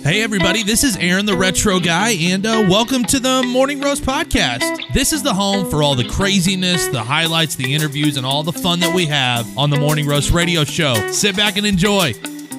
Hey everybody, this is Aaron the Retro Guy, and welcome to the Morning Roast Podcast. This is the home for all the craziness, the highlights, the interviews, and all the fun that we have on the Morning Roast Radio Show. Sit back and enjoy.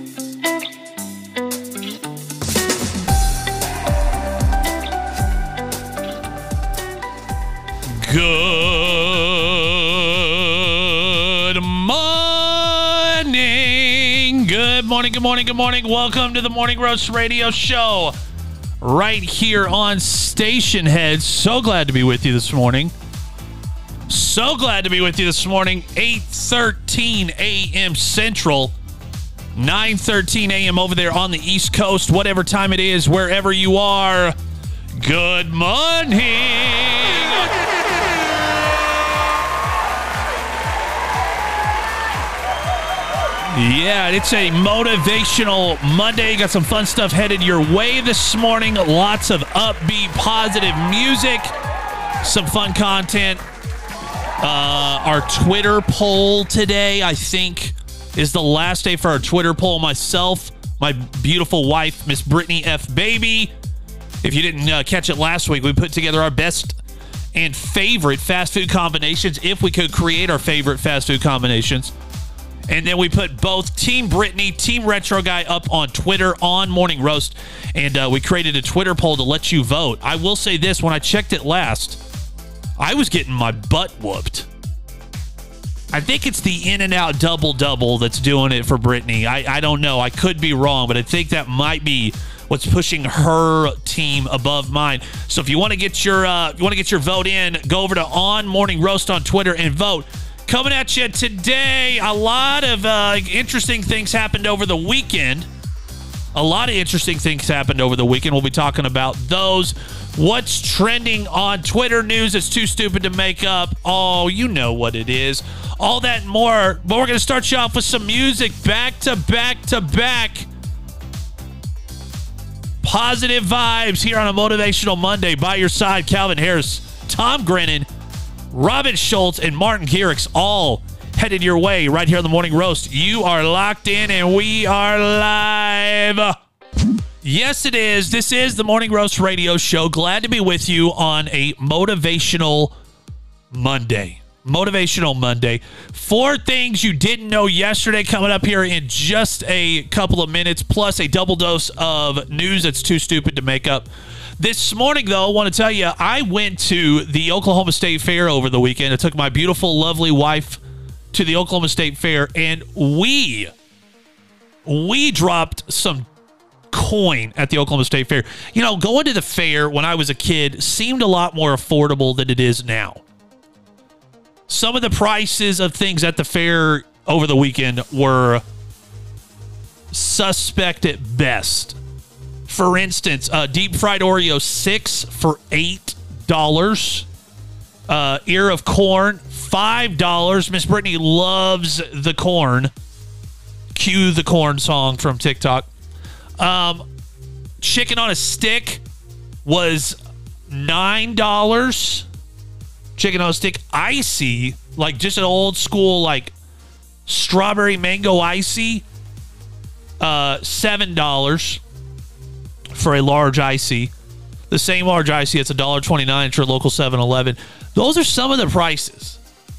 Good morning. Welcome to the Morning Roast Radio Show right here on Station Head. So glad to be with you this morning. 8:13 a.m. Central, 9:13 a.m. over there on the East Coast, whatever time it is, wherever you are. Good morning. Yeah, it's a motivational Monday. Got some fun stuff headed your way this morning. Lots of upbeat, positive music. Some fun content. Our Twitter poll today, I think, is the last day for our Twitter poll. Myself, my beautiful wife, Miss Brittany F. Baby. If you didn't catch it last week, we put together our best and favorite fast food combinations, if we could create our favorite fast food combinations. And then we put both Team Brittany, Team Retro Guy up on Twitter on Morning Roast. And we created a Twitter poll to let you vote. I will say this, when I checked it last, I was getting my butt whooped. I think it's the In-N-Out Double-Double that's doing it for Brittany. I don't know. I could be wrong, but I think that might be what's pushing her team above mine. So if you want to get your vote in, go over to On Morning Roast on Twitter and vote. Coming at you today, a lot of interesting things happened over the weekend. We'll be talking about those. What's trending on Twitter news that's too stupid to make up? Oh, you know what it is. All that and more. But we're going to start you off with some music back to back. Positive vibes here on a Motivational Monday. By your side, Calvin Harris, Tom Grennan, Robin Schultz, and Martin Garrix, all headed your way right here on the Morning Roast. You are locked in, and we are live. Yes, it is. This is the Morning Roast Radio Show. Glad to be with you on a Motivational Monday. 4 things you didn't know yesterday coming up here in just a couple of minutes, plus a double dose of news that's too stupid to make up. This morning, though, I want to tell you, I went to the Oklahoma State Fair over the weekend. I took my beautiful, lovely wife to the Oklahoma State Fair, and we dropped some coin at the Oklahoma State Fair. You know, going to the fair when I was a kid seemed a lot more affordable than it is now. Some of the prices of things at the fair over the weekend were suspect at best. For instance, deep fried Oreo 6 for $8. Ear of corn, $5. Miss Brittany loves the corn. Cue the corn song from TikTok. Chicken on a stick was $9. Chicken on a stick, icy, like just an old school, like strawberry mango icy, $7 for a large icy. The same large icy, it's $1.29 at your local 7-Eleven. Those are some of the prices.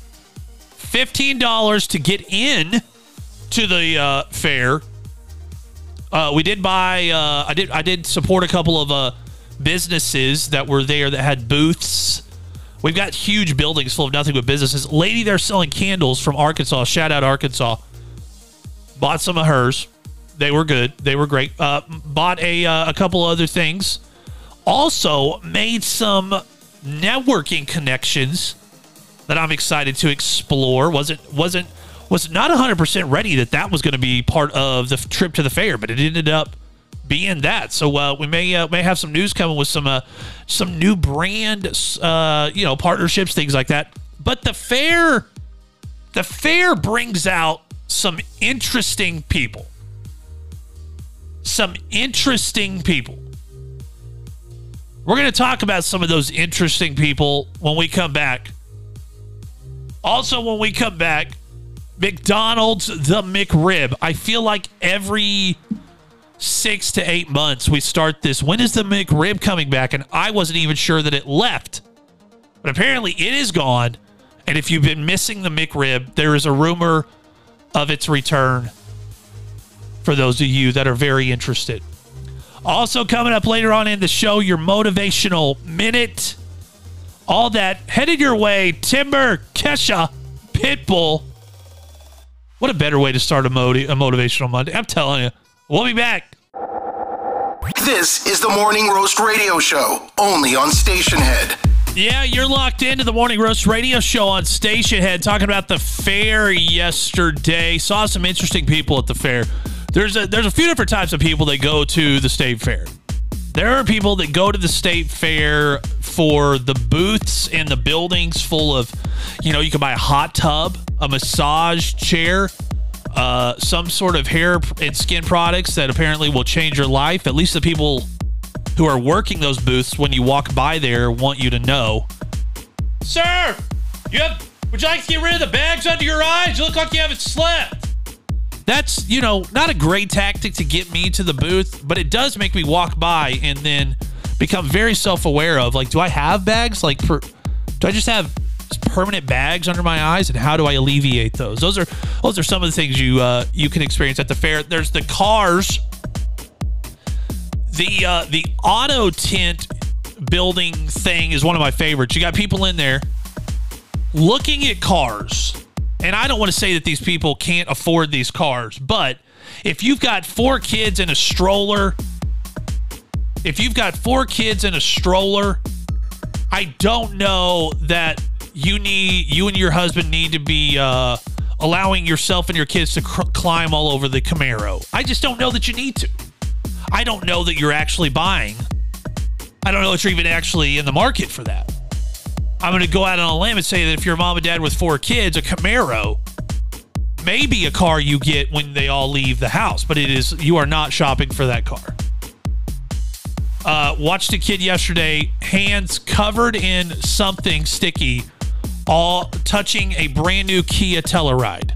$15 to get in to the fair. We did buy. I did support a couple of businesses that were there that had booths. We've got huge buildings full of nothing but businesses. Lady there selling candles from Arkansas. Shout out Arkansas. Bought some of hers. They were good. They were great. Bought a couple other things. Also made some networking connections that I'm excited to explore. Was not 100% ready that was going to be part of the trip to the fair, but it ended up being that. So we may have some news coming with some new brand partnerships, things like that. But the fair brings out some interesting people. We're going to talk about some of those interesting people when we come back. Also, when we come back, McDonald's The McRib. I feel like every 6 to 8 months, we start this. When is the McRib coming back? And I wasn't even sure that it left. But apparently it is gone. And if you've been missing the McRib, there is a rumor of its return for those of you that are very interested. Also coming up later on in the show, your motivational minute. All that headed your way. Timber, Kesha, Pitbull. What a better way to start a motivational Monday. I'm telling you. We'll be back. This is the Morning Roast Radio Show, only on Station Head. Yeah, you're locked into the Morning Roast Radio Show on Station Head, talking about the fair yesterday. Saw some interesting people at the fair. There's a few different types of people that go to the state fair. There are people that go to the state fair for the booths and the buildings full of, you can buy a hot tub, a massage chair, some sort of hair and skin products that apparently will change your life. At least the people who are working those booths, when you walk by there, want you to know. Sir, would you like to get rid of the bags under your eyes? You look like you haven't slept. That's, not a great tactic to get me to the booth, but it does make me walk by and then become very self-aware of, do I have bags? Do I just have permanent bags under my eyes, and how do I alleviate those? Those are some of the things you can experience at the fair. There's the cars. The auto tint building thing is one of my favorites. You got people in there looking at cars. And I don't want to say that these people can't afford these cars, but if you've got 4 kids in a stroller, I don't know that you and your husband need to be allowing yourself and your kids to climb all over the Camaro. I just don't know that you need to. I don't know that you're actually buying. I don't know that you're even actually in the market for that. I'm going to go out on a limb and say that if you're a mom and dad with 4 kids, a Camaro may be a car you get when they all leave the house, but you are not shopping for that car. Watched a kid yesterday, hands covered in something sticky, all touching a brand new Kia Telluride.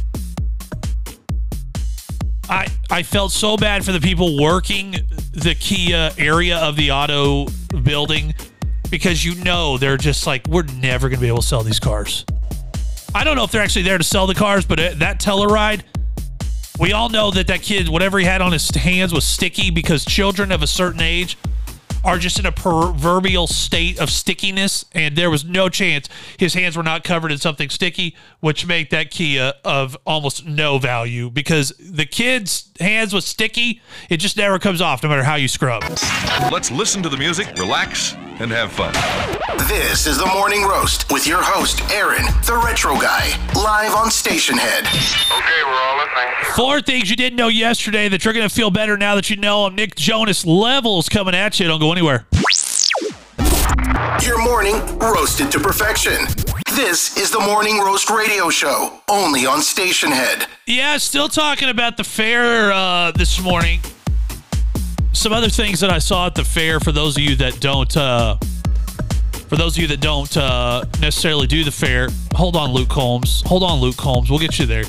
I felt so bad for the people working the Kia area of the auto building, because they're just like, we're never going to be able to sell these cars. I don't know if they're actually there to sell the cars, but that Telluride, we all know that kid, whatever he had on his hands was sticky, because children of a certain age are just in a proverbial state of stickiness, and there was no chance his hands were not covered in something sticky, which made that Kia of almost no value, because the kid's hands was sticky. It just never comes off, no matter how you scrub. Let's listen to the music, relax, and have fun. This is the Morning Roast with your host, Aaron, the Retro Guy, live on Station Head. Okay, we're all listening. 4 things you didn't know yesterday that you're going to feel better now that you know them. Nick Jonas levels coming at you. Don't go anywhere. Your morning roasted to perfection. This is the Morning Roast Radio Show, only on Station Head. Yeah, still talking about the fair this morning. Some other things that I saw at the fair, for those of you that don't necessarily do the fair. Hold on, Luke Combs. We'll get you there.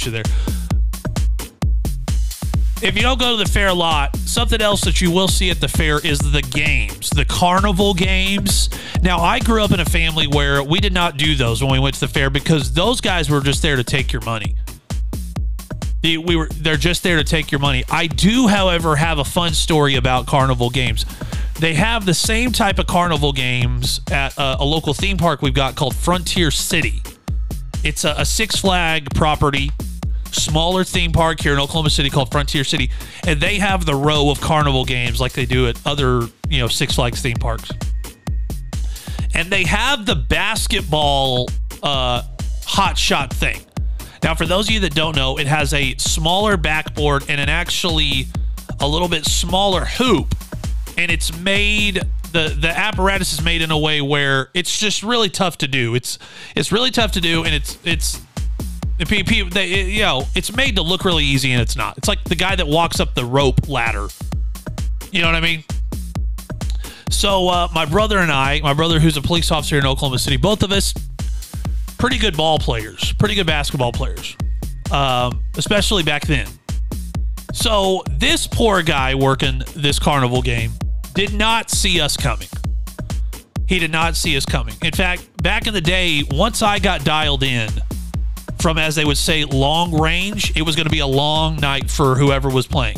If you don't go to the fair a lot, something else that you will see at the fair is the games, the carnival games. Now, I grew up in a family where we did not do those when we went to the fair, because those guys were just there to take your money. They're just there to take your money. I do, however, have a fun story about carnival games. They have the same type of carnival games at a local theme park we've got called Frontier City. It's a Six Flags property, smaller theme park here in Oklahoma City called Frontier City, and they have the row of carnival games like they do at other, Six Flags theme parks. And they have the basketball hot shot thing. Now, for those of you that don't know, it has a smaller backboard and actually a little bit smaller hoop, and it's made, the apparatus is made in a way where it's just really tough to do. It's really tough to do, and it's made to look really easy, and it's not. It's like the guy that walks up the rope ladder. You know what I mean? So my brother and I, my brother who's a police officer in Oklahoma City, both of us, pretty good ball players, pretty good basketball players, especially back then. So this poor guy working this carnival game did not see us coming. He did not see us coming. In fact, back in the day, once I got dialed in from, as they would say, long range, it was going to be a long night for whoever was playing.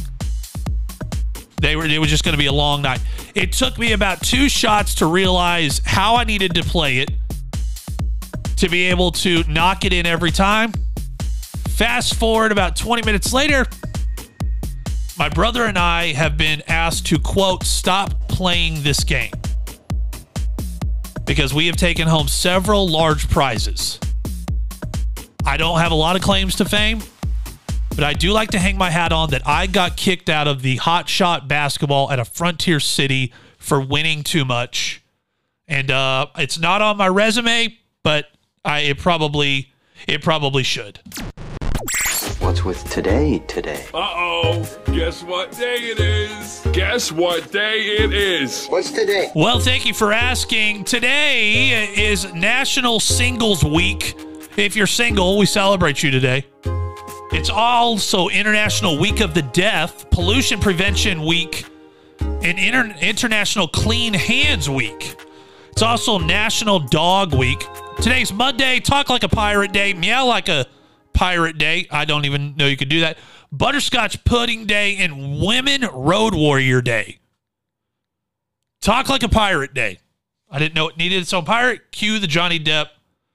It was just going to be a long night. It took me about 2 shots to realize how I needed to play it to be able to knock it in every time. Fast forward about 20 minutes later, my brother and I have been asked to, quote, stop playing this game because we have taken home several large prizes. I don't have a lot of claims to fame, but I do like to hang my hat on that I got kicked out of the Hot Shot basketball at a Frontier City for winning too much. And it's not on my resume, but it probably should. What's with today? Uh-oh. Guess what day it is? Guess what day it is? What's today? Well, thank you for asking. Today is National Singles Week. If you're single, we celebrate you today. It's also International Week of the Deaf, Pollution Prevention Week, and International Clean Hands Week. It's also National Dog Week. Today's Monday, Talk Like a Pirate Day, Meow Like a Pirate Day. I don't even know you could do that. Butterscotch Pudding Day and Women Road Warrior Day. Talk Like a Pirate Day. I didn't know it needed its own pirate. Cue the Johnny Depp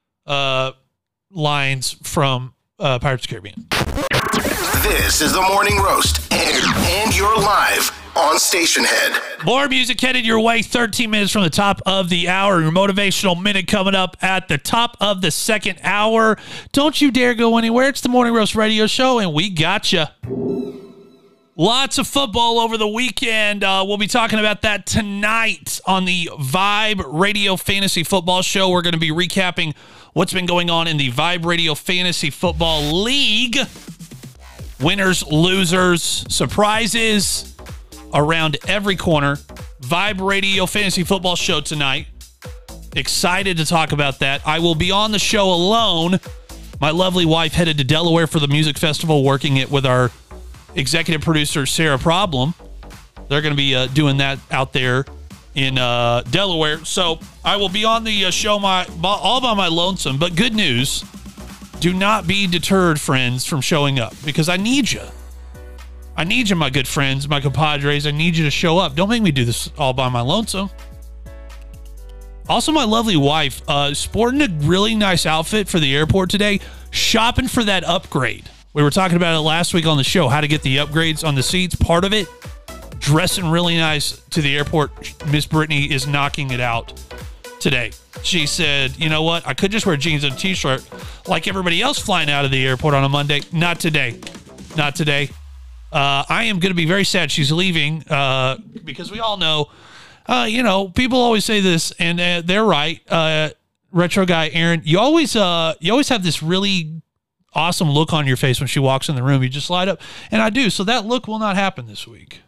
lines from Pirates of the Caribbean. This is the Morning Roast, and you're live on Station Head. More music headed your way 13 minutes from the top of the hour. Your motivational minute coming up at the top of the second hour. Don't you dare go anywhere. It's the Morning Roast Radio Show, and we got you. Lots of football over the weekend. We'll be talking about that tonight on the Vibe Radio Fantasy Football Show. We're going to be recapping what's been going on in the Vibe Radio Fantasy Football League. Winners, losers, surprises around every corner. Vibe Radio Fantasy Football Show tonight. Excited to talk about that. I will be on the show alone. My lovely wife headed to Delaware for the music festival, working it with our executive producer, Sarah Problem. They're going to be doing that out there in Delaware. So I will be on the show all by my lonesome. But good news, do not be deterred, friends, from showing up, because I need you. I need you, my good friends, my compadres. I need you to show up. Don't make me do this all by my lonesome. Also, my lovely wife, sporting a really nice outfit for the airport today, shopping for that upgrade. We were talking about it last week on the show, how to get the upgrades on the seats. Part of it, dressing really nice to the airport. Miss Brittany is knocking it out today. She said, you know what? I could just wear jeans and a t-shirt like everybody else flying out of the airport on a Monday. Not today. Not today. I am going to be very sad she's leaving because we all know, people always say this, and they're right. Retro guy Aaron, you always have this really awesome look on your face when she walks in the room. You just light up, and I do. So that look will not happen this week.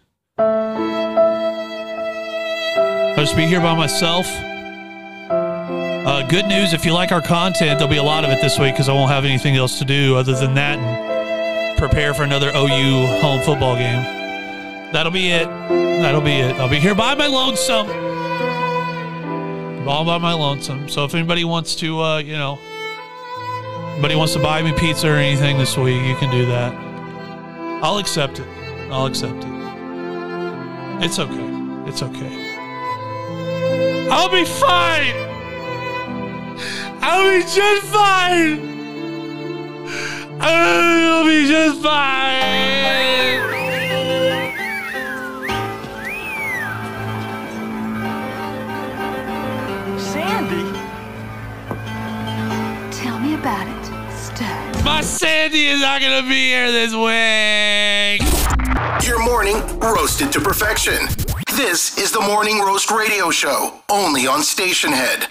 I'll just be here by myself. Good news, if you like our content, there'll be a lot of it this week because I won't have anything else to do other than that and prepare for another OU home football game. That'll be it. I'll be here by my lonesome. All by my lonesome. So if anybody wants to, anybody wants to buy me pizza or anything this week, you can do that. I'll accept it. It's okay. I'll be fine. I'll be just fine. I'll be just fine. Sandy? Tell me about it, Stud. My Sandy is not going to be here this week. Your morning roasted to perfection. This is the Morning Roast Radio Show, only on Station Head.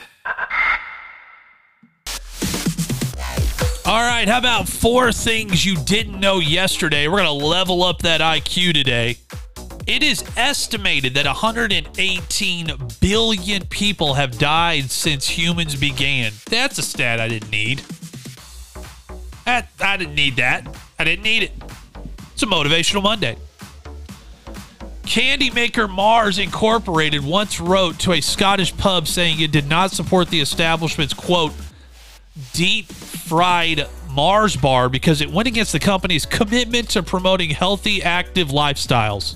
All right, how about 4 things you didn't know yesterday? We're going to level up that IQ today. It is estimated that 118 billion people have died since humans began. That's a stat I didn't need. I didn't need that. I didn't need it. It's a Motivational Monday. Candy maker Mars Incorporated once wrote to a Scottish pub saying it did not support the establishment's, quote, deep-fried Mars bar because it went against the company's commitment to promoting healthy, active lifestyles.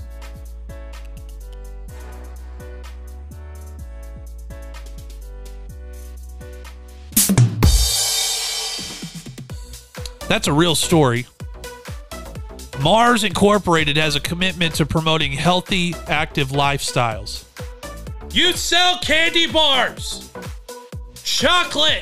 That's a real story. Mars Incorporated has a commitment to promoting healthy, active lifestyles. You sell candy bars, chocolate.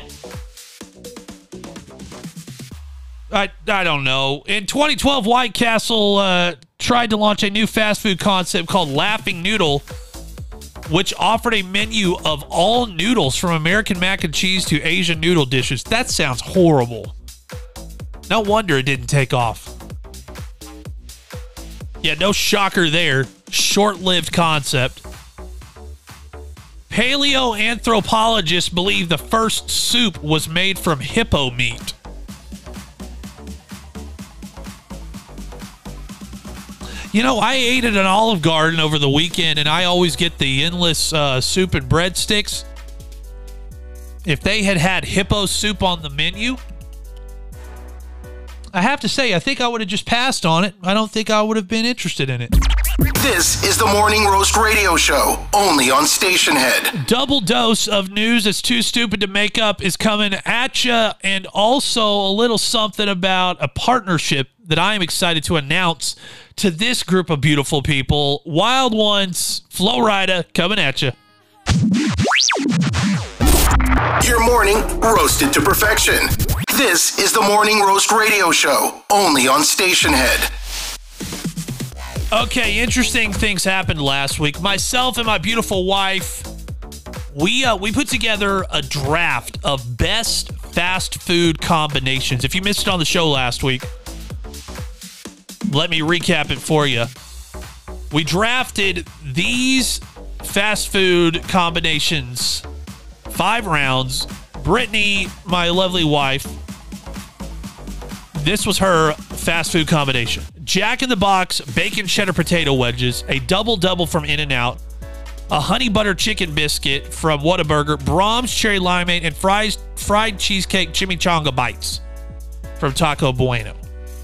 I don't know. In 2012, White Castle tried to launch a new fast food concept called Laughing Noodle, which offered a menu of all noodles from American mac and cheese to Asian noodle dishes. That sounds horrible. No wonder it didn't take off. Yeah, no shocker there. Short-lived concept. Paleoanthropologists believe the first soup was made from hippo meat. You know, I ate at an Olive Garden over the weekend, and I always get the endless soup and breadsticks. If they had had hippo soup on the menu, I have to say, I think I would have just passed on it. I don't think I would have been interested in it. This is the Morning Roast Radio Show, only on Station Head. Double dose of news that's too stupid to make up is coming at you, and also a little something about a partnership that I am excited to announce to this group of beautiful people. Wild Ones, Flo Rida, coming at you. Your morning roasted to perfection. This is the Morning Roast Radio Show, only on Station Head. Okay, interesting things happened last week. Myself and my beautiful wife, we put together a draft of best fast food combinations. If you missed it on the show last week, let me recap it for you. We drafted these fast food combinations, 5 rounds. Brittany, my lovely wife, this was her fast food combination. Jack in the Box bacon cheddar potato wedges, a double-double from In-N-Out, a honey butter chicken biscuit from Whataburger, Brahms cherry limeade, and fried cheesecake chimichanga bites from Taco Bueno.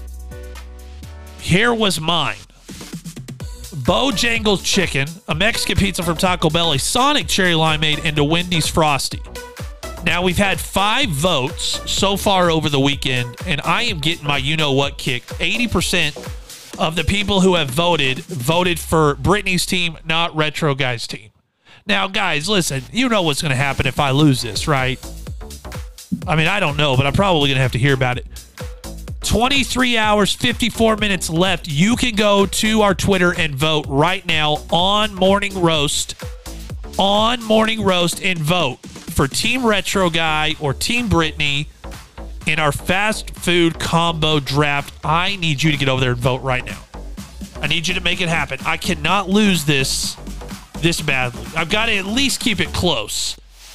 Here was mine. Bojangles chicken, a Mexican pizza from Taco Bell, a Sonic cherry limeade, and a Wendy's Frosty. Now, we've had 5 votes so far over the weekend, and I am getting my you-know-what kick. 80% of the people who have voted for Brittany's team, not Retro Guy's team. Now, guys, listen, you know what's going to happen if I lose this, right? I mean, I don't know, but I'm probably going to have to hear about it. 23 hours, 54 minutes left. You can go to our Twitter and vote right now on Morning Roast. On Morning Roast and vote for Team Retro Guy or Team Brittany in our fast food combo draft. I need you to get over there and vote right now. I need you to make it happen. I cannot lose this badly. I've got to at least keep it close.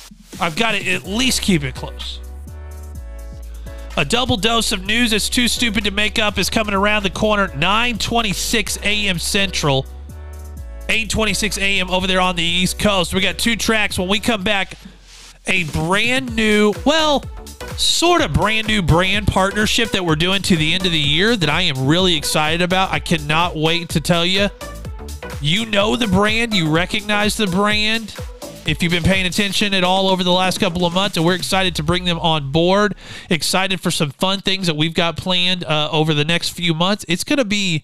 A double dose of news that's too stupid to make up is coming around the corner. 9:26 a.m. Central. 8:26 a.m. over there on the East Coast. We got 2 tracks. When we come back, a brand new, well, sort of brand new brand partnership that we're doing to the end of the year that I am really excited about. I cannot wait to tell you. You know the brand. You recognize the brand if you've been paying attention at all over the last couple of months, and we're excited to bring them on board. Excited for some fun things that we've got planned over the next few months. It's going to be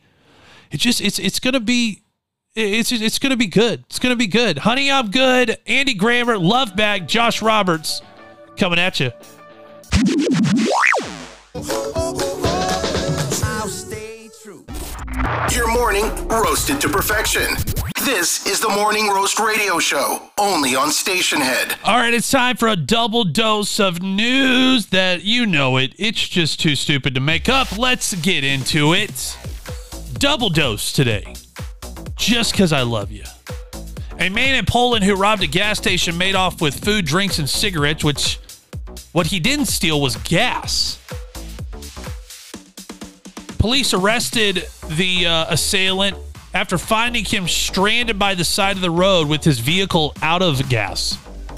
good. It's going to be good. Honey, I'm good. Andy Grammer, Love Bag, Josh Roberts coming at you. I'll stay true. Your morning roasted to perfection. This is the Morning Roast Radio Show, only on Station Head. All right, it's time for a double dose of news that you know it. It's just too stupid to make up. Let's get into it. Double dose today. Just because I love you. A man in Poland who robbed a gas station made off with food, drinks, and cigarettes, which what he didn't steal was gas. Police arrested the assailant after finding him stranded by the side of the road with his vehicle out of gas.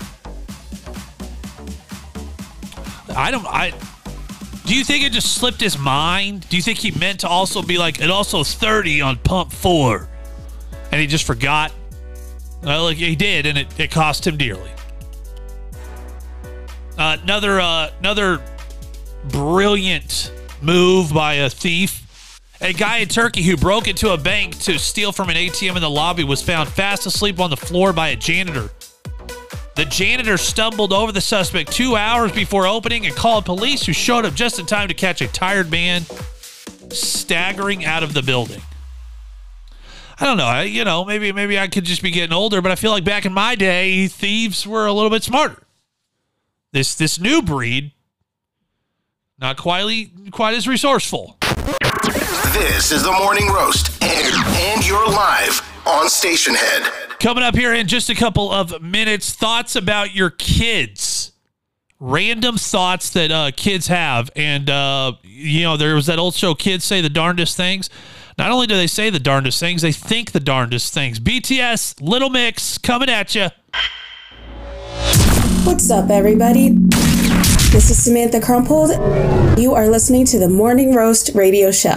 Do you think it just slipped his mind? Do you think he meant to also be like, it also 30 on pump 4, and he just forgot? Well, like he did, and it cost him dearly. Another brilliant move by a thief. A guy in Turkey who broke into a bank to steal from an ATM in the lobby was found fast asleep on the floor by a janitor. The janitor stumbled over the suspect 2 hours before opening and called police, who showed up just in time to catch a tired man staggering out of the building. I don't know. Maybe I could just be getting older, but I feel like back in my day, thieves were a little bit smarter. This new breed, not quite as resourceful. This is the Morning Roast, and you're live on Station Head. Coming up here in just a couple of minutes, thoughts about your kids. Random thoughts that kids have. And, there was that old show, Kids Say the Darndest Things. Not only do they say the darndest things, they think the darndest things. BTS, Little Mix, coming at you. What's up, everybody? This is Samantha Crumpold. You are listening to the Morning Roast Radio Show.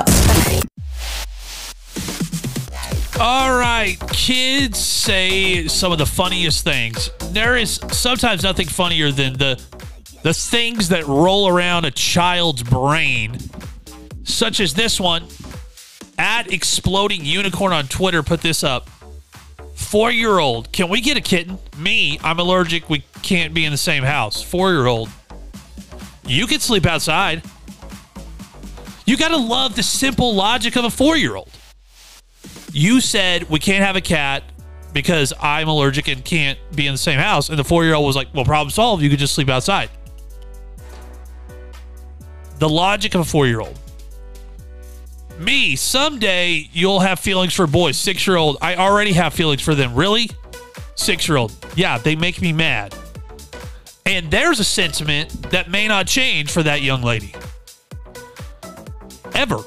All right, kids say some of the funniest things. There is sometimes nothing funnier than the things that roll around a child's brain, such as this one. At Exploding Unicorn on Twitter put this up. 4-year-old, can we get a kitten? Me, I'm allergic. We can't be in the same house. 4-year-old, you can sleep outside. You got to love the simple logic of a 4-year-old. You said we can't have a cat because I'm allergic and can't be in the same house. And the 4-year-old was like, well, problem solved. You could just sleep outside. The logic of a 4-year-old. Me, someday you'll have feelings for boys. 6-year-old, I already have feelings for them. Really? 6-year-old, yeah, they make me mad. And there's a sentiment that may not change for that young lady. Ever.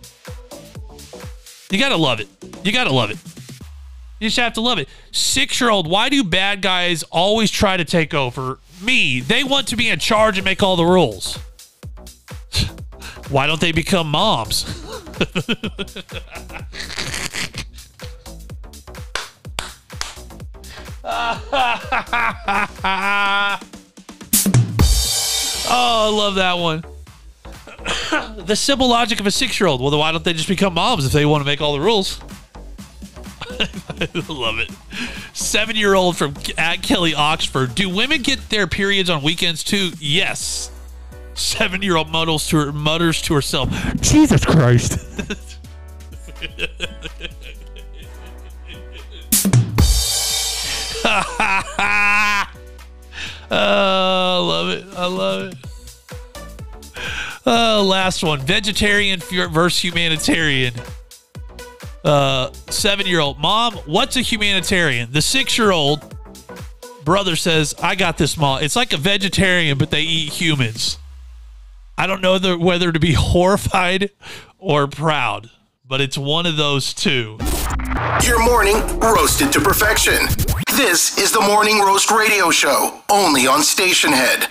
You gotta love it. You gotta love it. You just have to love it. 6-year-old, why do bad guys always try to take over? Me, they want to be in charge and make all the rules. Why don't they become moms? Oh, I love that one. The simple logic of a 6-year-old. Well, then why don't they just become moms if they want to make all the rules? I love it. 7-year-old from at Kelly Oxford. Do women get their periods on weekends too? Yes. 7-year-old mutters to herself, Jesus Christ. I love it. I love it. Last one. Vegetarian versus humanitarian. 7-year-old. Mom, what's a humanitarian? The 6-year-old brother says, I got this, Mom. It's like a vegetarian, but they eat humans. I don't know whether to be horrified or proud, but it's one of those two. Your morning roasted to perfection. This is the Morning Roast Radio Show, only on Station Head.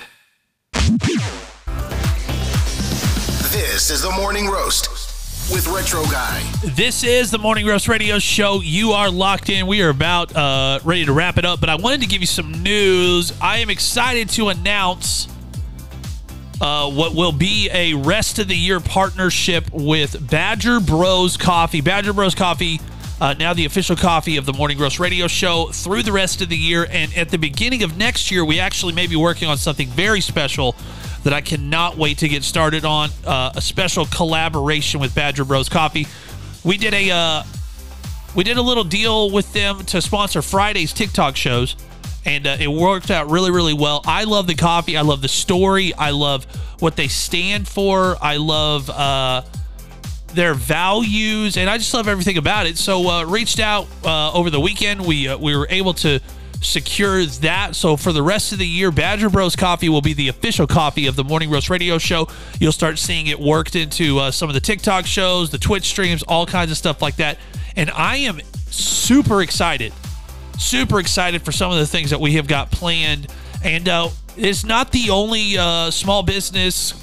This is the Morning Roast with Retro Guy. This is the Morning Roast Radio Show. You are locked in. We are about ready to wrap it up, but I wanted to give you some news. I am excited to announce what will be a rest of the year partnership with Badger Bros Coffee. Badger Bros Coffee, now the official coffee of the Morning Roast Radio Show through the rest of the year. And at the beginning of next year, we actually may be working on something very special that I cannot wait to get started on. A special collaboration with Badger Bros Coffee. We did a little deal with them to sponsor Friday's TikTok shows. And it worked out really, really well. I love the coffee. I love the story. I love what they stand for. I love their values. And I just love everything about it. So reached out over the weekend. We were able to secure that. So for the rest of the year, Badger Bros Coffee will be the official coffee of the Morning Roast Radio Show. You'll start seeing it worked into some of the TikTok shows, the Twitch streams, all kinds of stuff like that. And I am super excited for some of the things that we have got planned. And it's not the only small business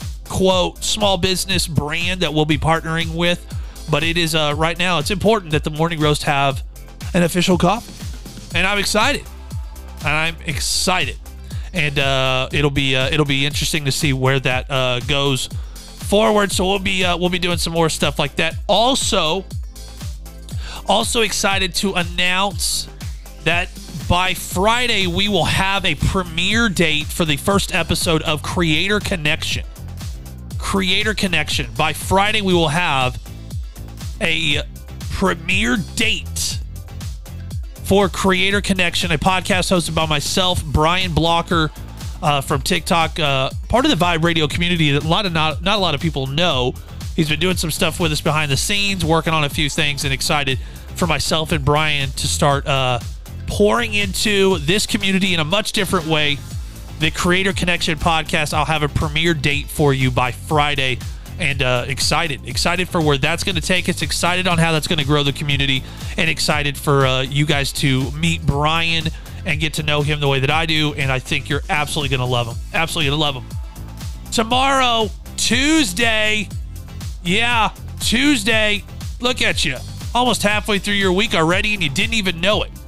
brand that we'll be partnering with, but it is right now, it's important that the Morning Roast have an official coffee. And I'm excited. And it'll be interesting to see where that goes forward. So we'll be doing some more stuff like that. Also excited to announce that by Friday we will have a premiere date for the first episode of Creator Connection. By Friday we will have a premiere date for Creator Connection, a podcast hosted by myself, Brian Blocker, from TikTok, part of the Vibe Radio community that not a lot of people know. He's been doing some stuff with us behind the scenes, working on a few things, and excited for myself and Brian to start pouring into this community in a much different way. The Creator Connection podcast, I'll have a premiere date for you by Friday. And excited for where that's going to take us, excited on how that's going to grow the community, and excited for you guys to meet Brian and get to know him the way that I do. And I think you're absolutely going to love him. Tomorrow, Tuesday. Yeah, Tuesday. Look at you. Almost halfway through your week already, and you didn't even know it.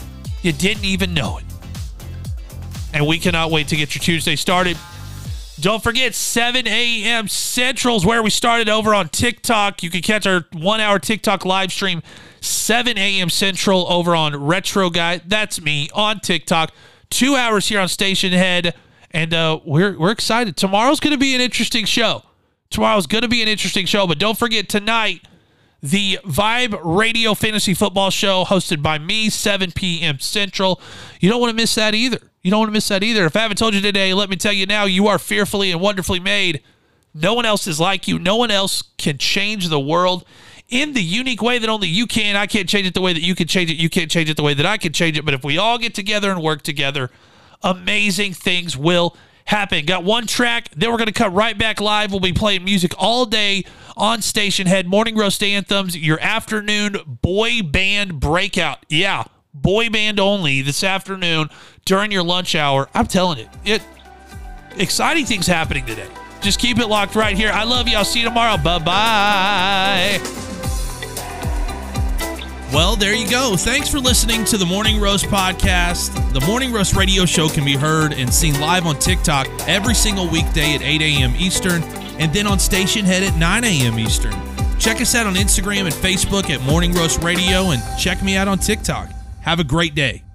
And we cannot wait to get your Tuesday started. Don't forget, 7 a.m. Central is where we started over on TikTok. You can catch our 1-hour TikTok live stream, 7 a.m. Central over on Retro Guy. That's me on TikTok. 2 hours here on Station Head, and we're excited. Tomorrow's going to be an interesting show. But don't forget, tonight, the Vibe Radio Fantasy Football Show hosted by me, 7 p.m. Central. You don't want to miss that either. If I haven't told you today, let me tell you now, you are fearfully and wonderfully made. No one else is like you. No one else can change the world in the unique way that only you can. I can't change it the way that you can change it. You can't change it the way that I can change it. But if we all get together and work together, amazing things will happen. Got one track, then we're going to cut right back live. We'll be playing music all day on Station Head. Morning Roast Anthems, your afternoon boy band breakout. Yeah, boy band only this afternoon during your lunch hour. I'm telling you, exciting things happening today. Just keep it locked right here. I love you. I'll see you tomorrow. Bye-bye. Well, there you go. Thanks for listening to the Morning Roast podcast. The Morning Roast Radio Show can be heard and seen live on TikTok every single weekday at 8 a.m. Eastern, and then on Station Head at 9 a.m. Eastern. Check us out on Instagram and Facebook at Morning Roast Radio, and check me out on TikTok. Have a great day.